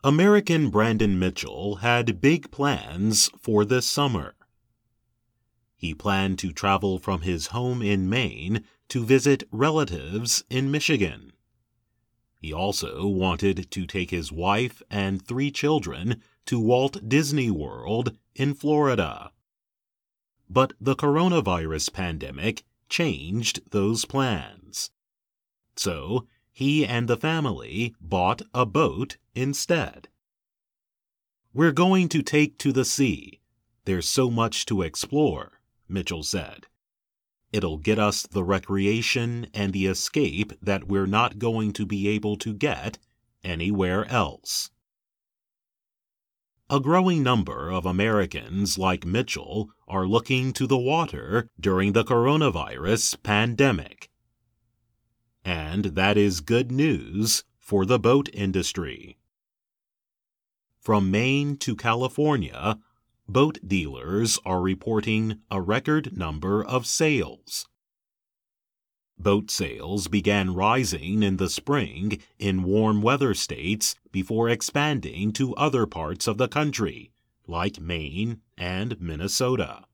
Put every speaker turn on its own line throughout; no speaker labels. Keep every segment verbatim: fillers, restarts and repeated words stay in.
American Brandon Mitchell had big plans for this summer. He planned to travel from his home in Maine to visit relatives in Michigan. He also wanted to take his wife and three children to Walt Disney World in Florida. But the coronavirus pandemic changed those plans. So, he and the family bought a boat instead. "We're going to take to the sea. There's so much to explore," Mitchell said. "It'll get us the recreation and the escape that we're not going to be able to get anywhere else." A growing number of Americans like Mitchell are looking to the water during the coronavirus pandemic. And that is good news for the boat industry. From Maine to California, boat dealers are reporting a record number of sales. Boat sales began rising in the spring in warm weather states before expanding to other parts of the country, like Maine and Minnesota.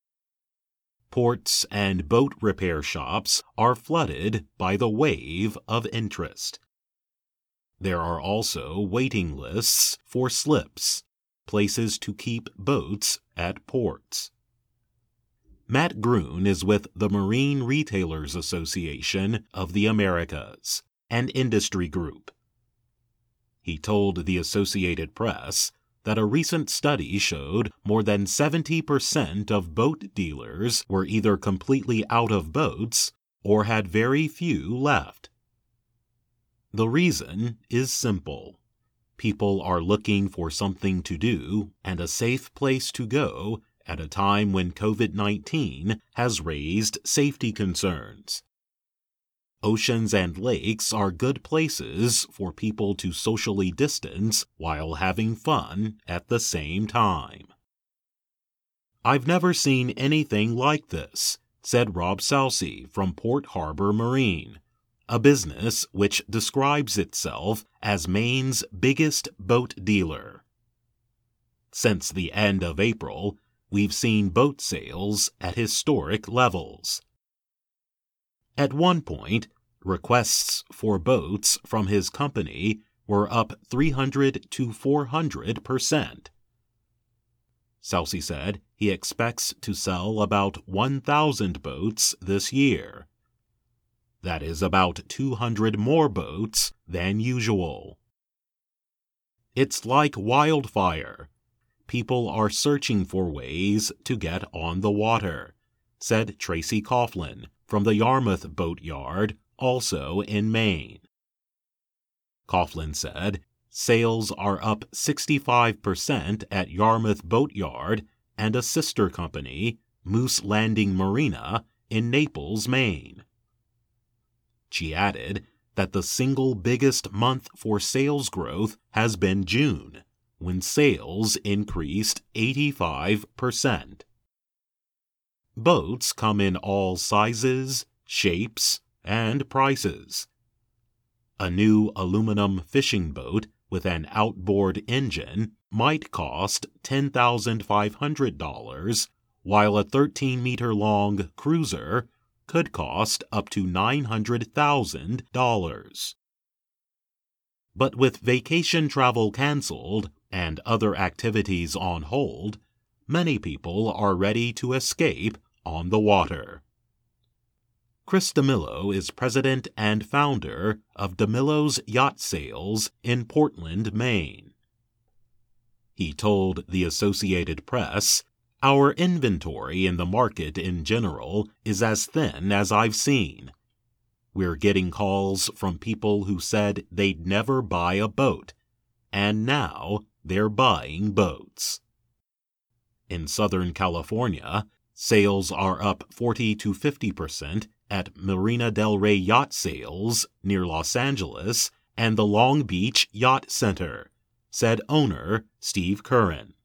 Ports and boat repair shops are flooded by the wave of interest. There are also waiting lists for slips, places to keep boats at ports. Matt Gruen is with the Marine Retailers Association of the Americas, an industry group. He told the Associated Press that a recent study showed more than seventy percent of boat dealers were either completely out of boats or had very few left. The reason is simple. People are looking for something to do and a safe place to go at a time when COVID nineteen has raised safety concerns. Oceans and lakes are good places for people to socially distance while having fun at the same time. "I've never seen anything like this," said Rob Salcy from Port Harbor Marine, a business which describes itself as Maine's biggest boat dealer. "Since the end of April, we've seen boat sales at historic levels." At one point, requests for boats from his company were up three hundred to four hundred percent. Salcy said he expects to sell about one thousand boats this year. That is about two hundred more boats than usual. "It's like wildfire. People are searching for ways to get on the water," said Tracy Coughlin from the Yarmouth Boat Yard, also in Maine. Coughlin said sales are up sixty-five percent at Yarmouth Boat Yard and a sister company, Moose Landing Marina, in Naples, Maine. She added that the single biggest month for sales growth has been June, when sales increased eighty-five percent. Boats come in all sizes, shapes, and prices. A new aluminum fishing boat with an outboard engine might cost ten thousand five hundred dollars, while a thirteen-meter-long cruiser could cost up to nine hundred thousand dollars. But with vacation travel canceled and other activities on hold, many people are ready to escape on the water. Chris DeMillo is president and founder of DeMillo's Yacht Sales in Portland, Maine. He told the Associated Press, "Our inventory in the market in general is as thin as I've seen. We're getting calls from people who said they'd never buy a boat, and now they're buying boats." In Southern California, sales are up forty to fifty percent at Marina del Rey Yacht Sales near Los Angeles and the Long Beach Yacht Center, said owner Steve Curran.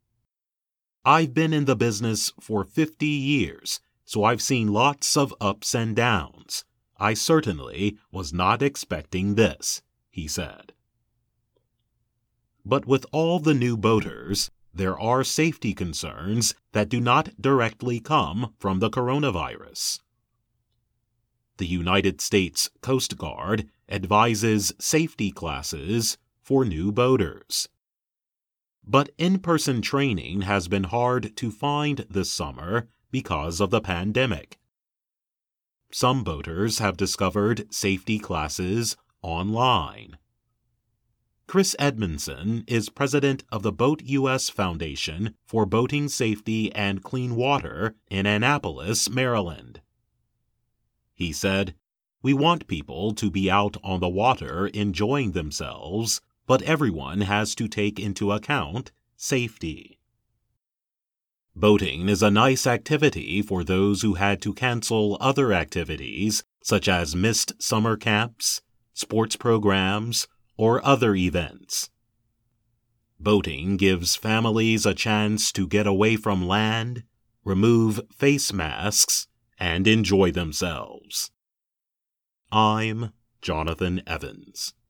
"I've been in the business for fifty years, so I've seen lots of ups and downs. I certainly was not expecting this," he said. But with all the new boaters, there are safety concerns that do not directly come from the coronavirus. The United States Coast Guard advises safety classes for new boaters. But in-person training has been hard to find this summer because of the pandemic. Some boaters have discovered safety classes online. Chris Edmondson is president of the Boat U S Foundation for Boating Safety and Clean Water in Annapolis, Maryland. He said, "We want people to be out on the water enjoying themselves, but everyone has to take into account safety." Boating is a nice activity for those who had to cancel other activities, such as missed summer camps, sports programs, or other events. Boating gives families a chance to get away from land, remove face masks, and enjoy themselves. I'm Jonathan Evans.